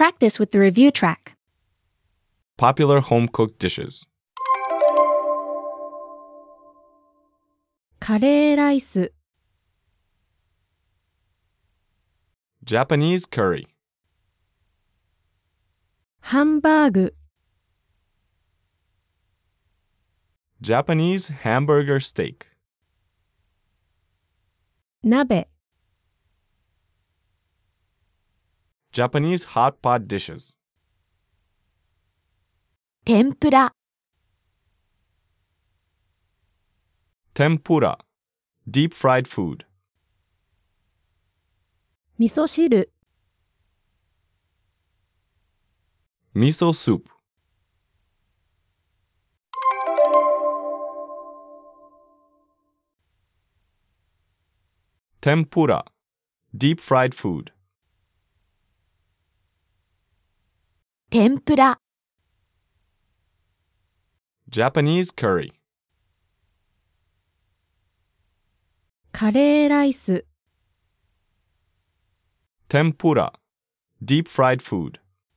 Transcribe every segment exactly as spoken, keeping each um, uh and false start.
practice with the review track. Popular home-cooked dishes. カレーライス、 Japanese curry. ハンバーグ、 Japanese hamburger steak. 鍋、 Japanese hot pot dishes. 天ぷら、 Tempura. Deep fried food. 味噌汁、 Miso soup. Tempura. Deep fried food. 天ぷら、 Japanese curry. カレーライス、 Tempura. Deep fried food.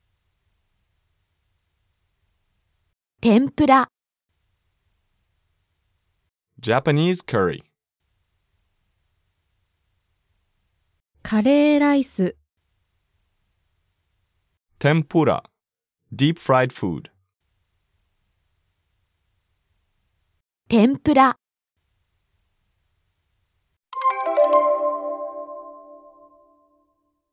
天ぷら、 Japanese curry. カレーライス、 Tempura. Deep fried food. 天ぷら。